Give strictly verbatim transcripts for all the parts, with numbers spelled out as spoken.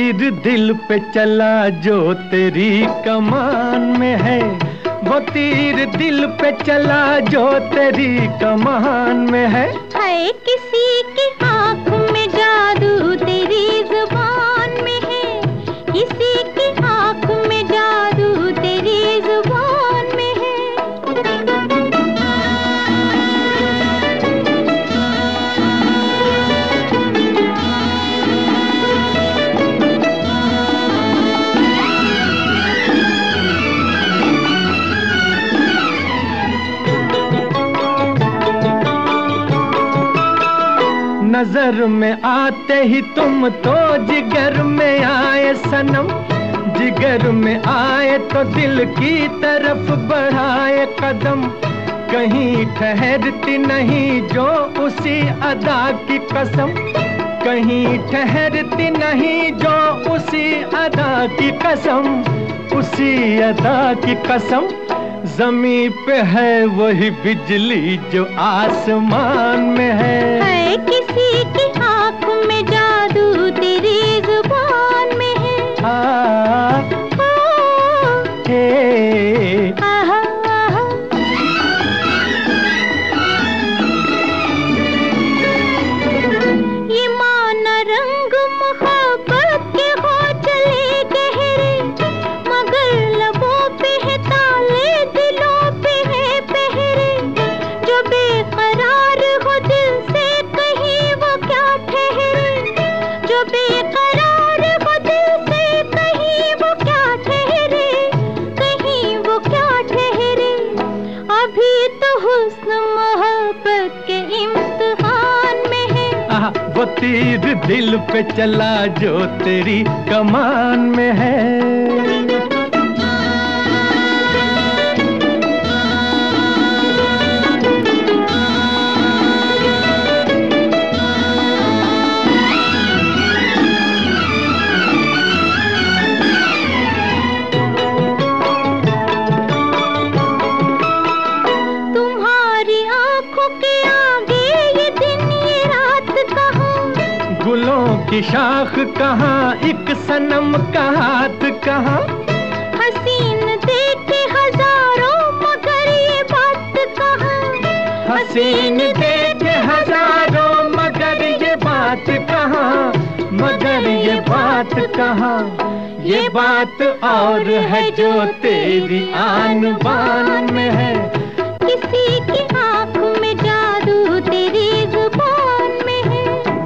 तीर दिल पे चला जो तेरी कमान में है, वो तीर दिल पे चला जो तेरी कमान में है। है किसी की आँख में जादू तेरी जुबान में है, किसी की आँख में जादू तेरी जुबान में है। नजर में आते ही तुम तो जिगर में आए सनम, जिगर में आए तो दिल की तरफ बढ़ाए कदम। कहीं ठहरती नहीं जो उसी अदा की कसम, कहीं ठहरती नहीं जो उसी अदा की कसम, उसी अदा की कसम। ज़मीं पे है वही बिजली जो आसमान में है, है किसी की आँख में जादू तेरी जुबान में है। आ, हे, आहा, आहा। ये माना रंग मोहब्बत के हो चले गहरे, मगर लबों पे है ताले, दिलों पे है पहरे। जो बेकरार हो दिल से कहीं वो क्या ठहरे, जो बेकरार हो दिल से कहीं वो क्या ठहरे, कहीं वो क्या ठहरे। अभी तो हुस्न मोहब्बत के इम्तिहान में है, आ, वो तीर दिल पे चला जो तेरी कमान में है। तुम्हारी आंखों के आगे ये दिन ये रात कहाँ, गुलों की शाख कहाँ, एक सनम का हाथ कहाँ। हसीन देखे हजारों मगर ये बात कहाँ, हसीन देखे हजारों मगर ये बात कहाँ, मगर ये बात कहाँ। ये बात और है जो तेरी आन बान में है, किसी की आँख में जादू तेरी जुबान में है।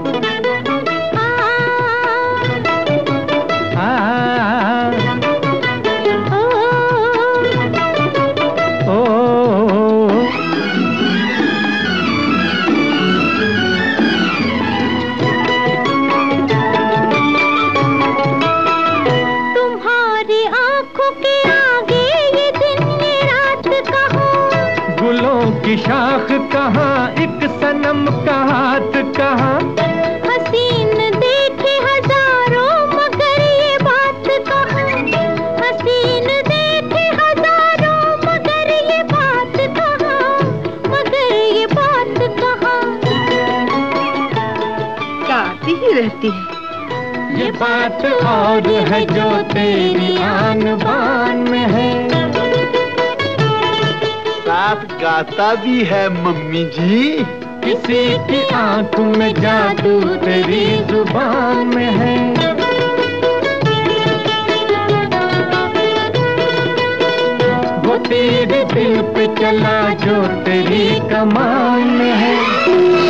आ, आ, ओ, ओ, तुम्हारी आंखों के आगे ये दिन ये रात कहाँ, गुलों की शाख कहाँ, एक सनम का हाथ कहाँ। हसीन देखे हजारों मगर ये बात कहाँ, हसीन देखे हजारों मगर ये बात कहाँ, मगर ये बात कहाँ। गाती ही रहती है। ये बात और है जो तेरी आन बान में है। साथ गाता भी है मम्मी जी। किसी की आंख में जादू तेरी जुबान में है। वो तीर दिल पे चला जो तेरी कमान में है।